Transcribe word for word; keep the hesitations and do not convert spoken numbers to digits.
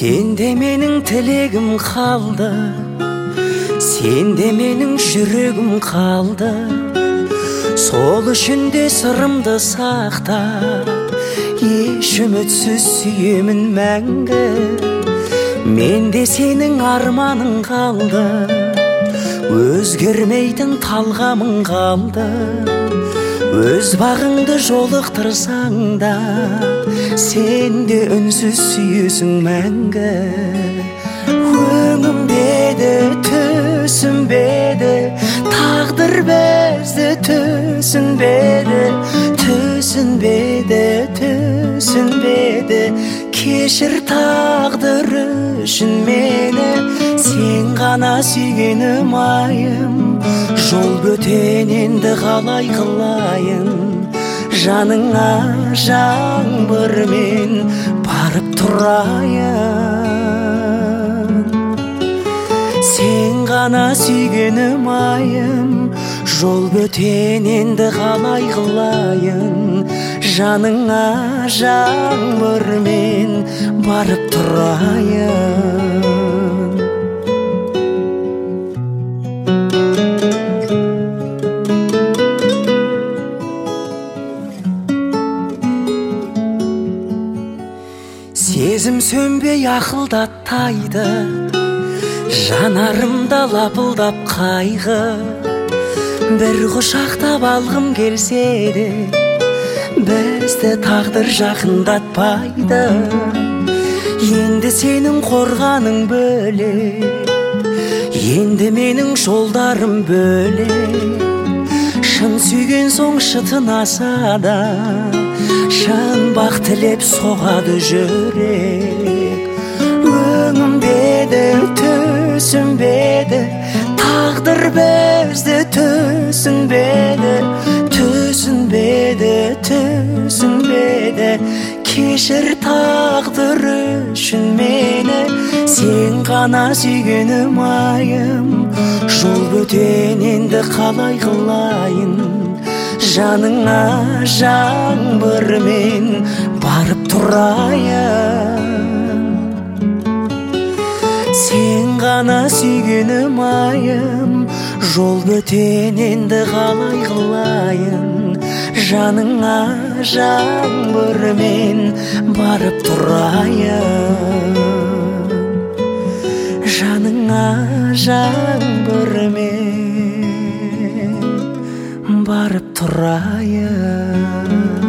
Сенде менің тілегім қалды, сенде менің жүрегім қалды. Сол үшін де сырымды сақта, еш үмітсіз сүйемін мәңгі. Менде сенің арманың қалды, өзгермейтін талғамың қалды. Өз бағыңды жолықтырсаң да, сен де үнсіз сүйесің мәңгі. Өңімдеді, түсінбеді, тағдыр бізді түсінбеді, түсінбеді, түсінбеді. Кешір тағдыр үшін мені, сен ғана сүйгенім айым. Жол бөтен енді қалай қылайын, жаныңа жаңбырмен барып тұрайын. Сен ғана сүйгенім айым, жол бөтен енді қалай қылайын, жаныңа жаңбырмен барып тұрайын. Сезім сөнбей ақылдаттайды, жанарымда лапылдап қайғы. Бір құшақтап алғым келсе де, бізді тағдыр жақындатпайды. Енді сенің қорғаның бөлек, енді менің жолдарым бөлек. Шын сүйген соң шытынаса да, шын бақ тілеп соғады жүрек. Өңімдеді, түсінбеді, тағдыр бізді түсінбеді, түсінбеді, түсінбеді. Кешір тағдыр үшін мені, сен ғана сүйгенім айым. Жол бөтен енді қалай қылайын, жаныңа жаңбырмен барып тұрайын. Сен ғана сүйгенім айым, жол бөтен енді қалай қылайын, жаныңа жаңбырмен барып тұрайын. Жаныңа жаңбырмен барып тұрайын.